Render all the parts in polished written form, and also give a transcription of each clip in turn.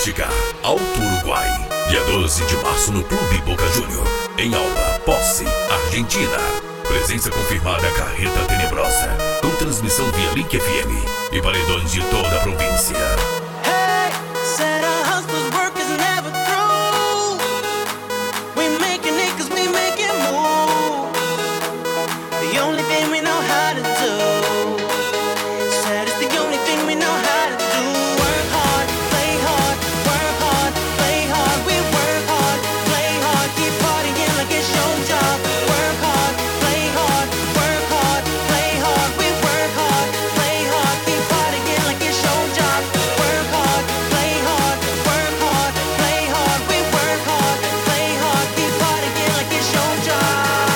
Acústica Alto Uruguai. Dia 12 de março no Clube Boca Júnior, em Alba, Posse, Argentina. Presença confirmada Carreta Tenebrosa, com transmissão via Link FM e paredões de toda a província. Hey, said our hustle's work is never through. We making it 'cause we make it move. The only thing we know how to do. Said it's the only thing we know how to do. Work hard, play hard, work hard, play hard. We work hard, play hard, keep partying like it's your job. Work hard, play hard, work hard, play hard. We work hard, play hard, keep partying like it's your job. Work hard, play hard, work hard, play hard. We work hard, play hard, keep partying like it's your job.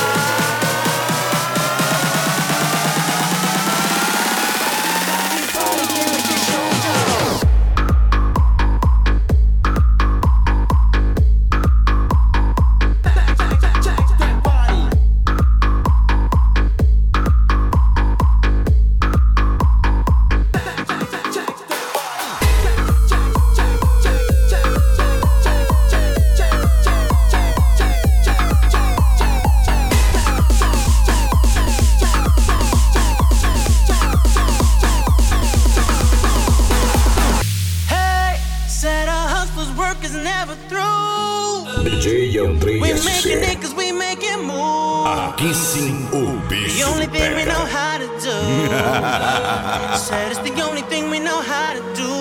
Hey, said our hustle's work is never through. DJ Andrei We making SC. it 'cause we make it move. Aqui sim o The bicho only thing we know pega. how to do. Said it's the only thing we know how to do.